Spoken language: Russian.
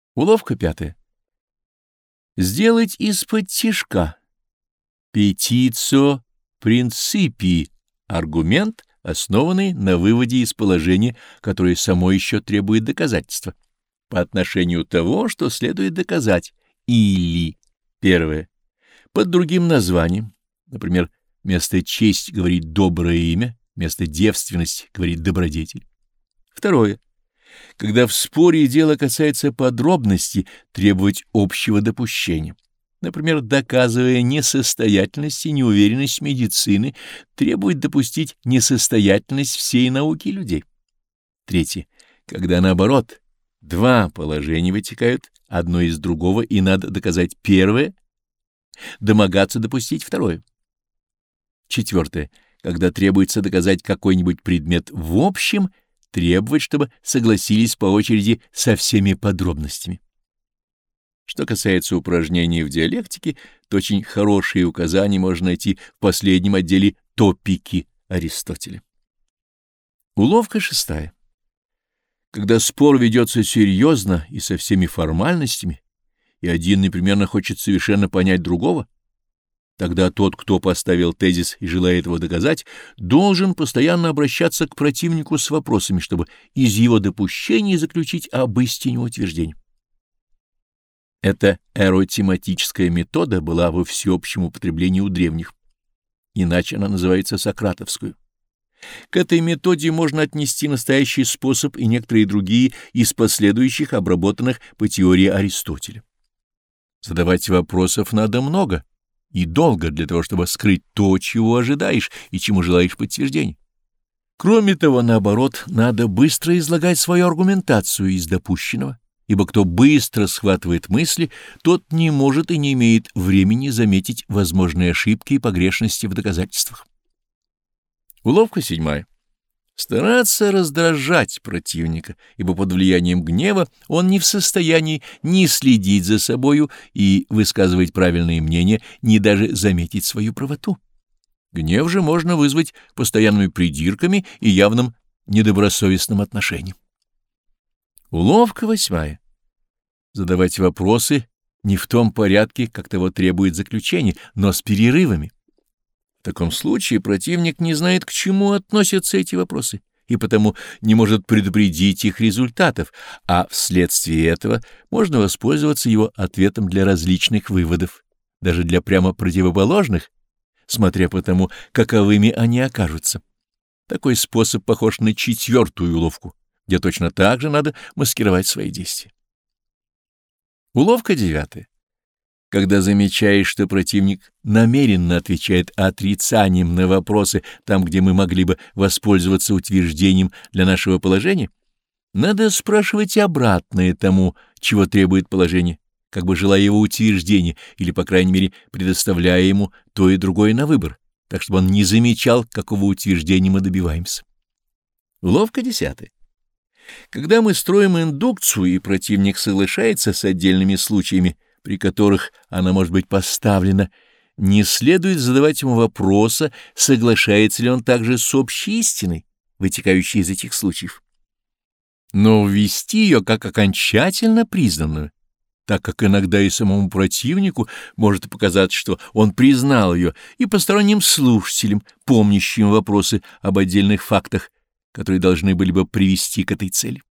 Уловка пятая. Сделать из-под-тишка петицио принципии аргумент, основанный на выводе из положения, которое само еще требует доказательства, по отношению того, что следует доказать, или, первое, под другим названием, например, вместо честь говорит доброе имя, вместо девственность говорит добродетель. Второе, когда в споре дело касается подробностей, требовать общего допущения. Например, доказывая несостоятельность и неуверенность медицины, требует допустить несостоятельность всей науки людей. Третье. Когда наоборот, два положения вытекают одно из другого, и надо доказать первое, домогаться допустить второе. Четвертое. Когда требуется доказать какой-нибудь предмет в общем, требовать, чтобы согласились по очереди со всеми подробностями. Что касается упражнений в диалектике, то очень хорошие указания можно найти в последнем отделе «Топики» Аристотеля. Уловка шестая. Когда спор ведется серьезно и со всеми формальностями, и один непременно хочет совершенно понять другого, тогда тот, кто поставил тезис и желает его доказать, должен постоянно обращаться к противнику с вопросами, чтобы из его допущений заключить об истине утверждения. Эта эротематическая метода была во всеобщем употреблении у древних, иначе она называется сократовскую. К этой методе можно отнести настоящий способ и некоторые другие из последующих, обработанных по теории Аристотеля. Задавать вопросов надо много и долго для того, чтобы скрыть то, чего ожидаешь и чему желаешь подтверждения. Кроме того, наоборот, надо быстро излагать свою аргументацию из допущенного, ибо кто быстро схватывает мысли, тот не может и не имеет времени заметить возможные ошибки и погрешности в доказательствах. Уловка седьмая. Стараться раздражать противника, ибо под влиянием гнева он не в состоянии ни следить за собою и высказывать правильные мнения, ни даже заметить свою правоту. Гнев же можно вызвать постоянными придирками и явным недобросовестным отношением. Уловка восьмая. Задавать вопросы не в том порядке, как того требует заключение, но с перерывами. В таком случае противник не знает, к чему относятся эти вопросы, и потому не может предупредить их результатов, а вследствие этого можно воспользоваться его ответом для различных выводов, даже для прямо противоположных, смотря по тому, каковыми они окажутся. Такой способ похож на четвертую уловку, где точно так же надо маскировать свои действия. Уловка девятая. Когда замечаешь, что противник намеренно отвечает отрицанием на вопросы там, где мы могли бы воспользоваться утверждением для нашего положения, надо спрашивать обратное тому, чего требует положение, как бы желая его утверждения или, по крайней мере, предоставляя ему то и другое на выбор, так чтобы он не замечал, какого утверждения мы добиваемся. Уловка десятая. Когда мы строим индукцию, и противник соглашается с отдельными случаями, при которых она может быть поставлена, не следует задавать ему вопроса, соглашается ли он также с общей истиной, вытекающей из этих случаев, но ввести ее как окончательно признанную, так как иногда и самому противнику может показаться, что он признал ее, и посторонним слушателям, помнящим вопросы об отдельных фактах, которые должны были бы привести к этой цели.